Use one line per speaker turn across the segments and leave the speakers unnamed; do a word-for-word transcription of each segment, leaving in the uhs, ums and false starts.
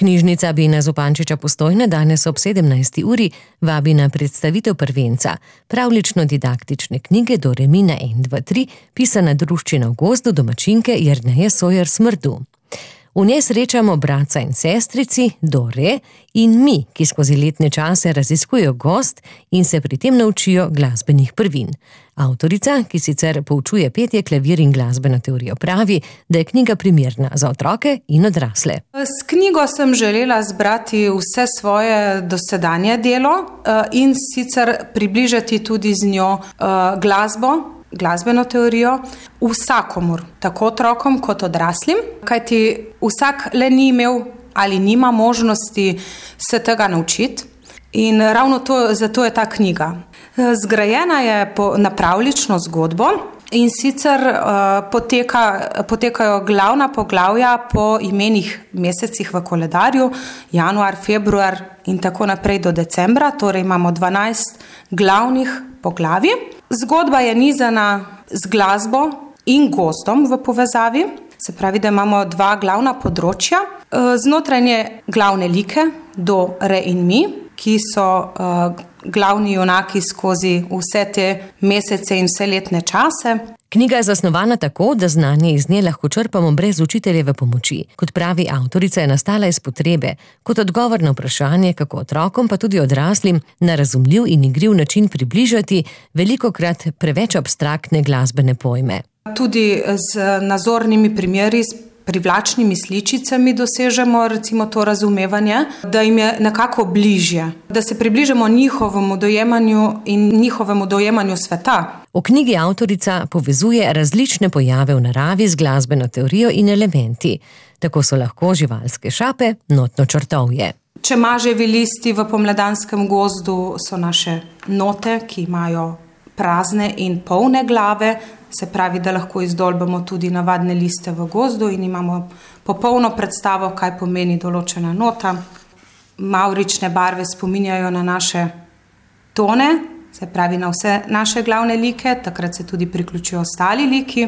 Knjižnica Bena Zupančiča Postojna danes ob sedemnajsti uri vabi na predstavitev prvenca, pravlično-didaktične knjige Do, re, mi na en, dva, tri, pisana druščina v gozdu domačinke Jerneje Sojer Smrdu. V njej srečamo bratca in sestrici Do, re in mi, ki skozi letne čase raziskujejo gozd in se pri tem naučijo glasbenih prvin. Avtorica, ki sicer poučuje petje, klavir in glasbeno teorijo, pravi, da je knjiga primerna za otroke in odrasle.
S knjigo sem želela zbrati vse svoje dosedanje delo in sicer približati tudi z njo glasbo, glasbeno teorijo vsakomur, tako otrokom kot odraslim, kajti vsak le ni imel ali nima možnosti se tega naučiti in ravno to, zato je ta knjiga. Zgrajena je po, na pravlično zgodbo in sicer uh, poteka, potekajo glavna poglavja po imenih mesecih v koledarju, januar, februar in tako naprej do decembra, torej imamo dvanajst glavnih poglavij. Zgodba je nizana z glasbo in gozdom v povezavi, se pravi, da imamo dva glavna področja. Znotraj nje glavne like, Do, re in mi, ki so uh, glavni junaki skozi vse te mesece in vse letne čase.
Knjiga je zasnovana tako, da znanje iz nje lahko črpamo brez učiteljeve pomoči. Kot pravi avtorica, je nastala iz potrebe, kot odgovor na vprašanje, kako otrokom pa tudi odraslim na razumljiv in igriv način približati velikokrat preveč abstraktne glasbene pojme.
Tudi z nazornimi primeri, s privlačnimi sličicami dosežemo recimo to razumevanje, da jim je nekako bližje, da se približamo njihovemu dojemanju in njihovemu dojemanju sveta.
V knjigi avtorica povezuje različne pojave v naravi z glasbeno teorijo in elementi. Tako so lahko živalske šape, notno črtovje.
Čemaževi listi v pomladanskem gozdu so naše note, ki imajo prazne in polne glave, se pravi, da lahko izdolbemo tudi navadne liste v gozdu in imamo popolno predstavo, kaj pomeni določena nota. Mavrične barve spominjajo na naše tone, se pravi na vse naše glavne like, takrat se tudi priključijo ostali liki.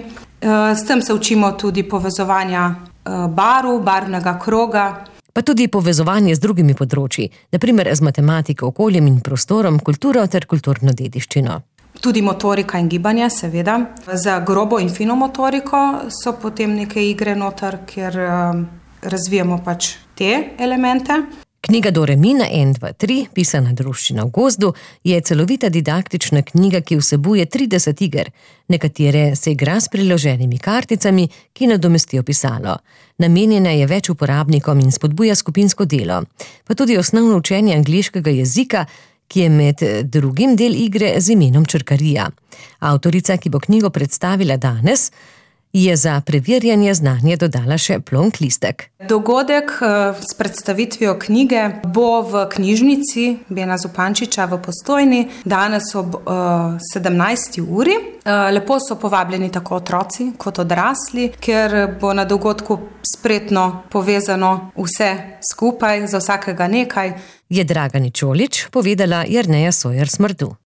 S tem se učimo tudi povezovanja barv, barvnega kroga.
Pa tudi povezovanje z drugimi področji, na primer z matematiko, okoljem in prostorom, kulturo ter kulturno dediščino.
Tudi motorika in gibanje, seveda. Za grobo in fino motoriko so potem neke igre noter, kjer um, razvijamo pač te elemente.
Knjiga Do, re, mi na en, dva, tri, pisana druščina v gozdu, je celovita didaktična knjiga, ki vsebuje trideset iger. Nekatere se igra s priloženimi karticami, ki nadomestijo pisalo. Namenjena je več uporabnikom in spodbuja skupinsko delo. Pa tudi osnovno učenje angleškega jezika, ki je med drugim del igre z imenom Črkarija. Avtorica, ki bo knjigo predstavila danes, je za preverjanje znanja dodala še plonk listek.
Dogodek s predstavitvijo knjige bo v knjižnici Bena Zupančiča v Postojni danes ob uh, sedemnajsti uri. Uh, lepo so povabljeni tako otroci kot odrasli, ker bo na dogodku spretno povezano vse skupaj, za vsakega nekaj.
Je Dragani Čolič povedala Jerneja Sojer Smrdu.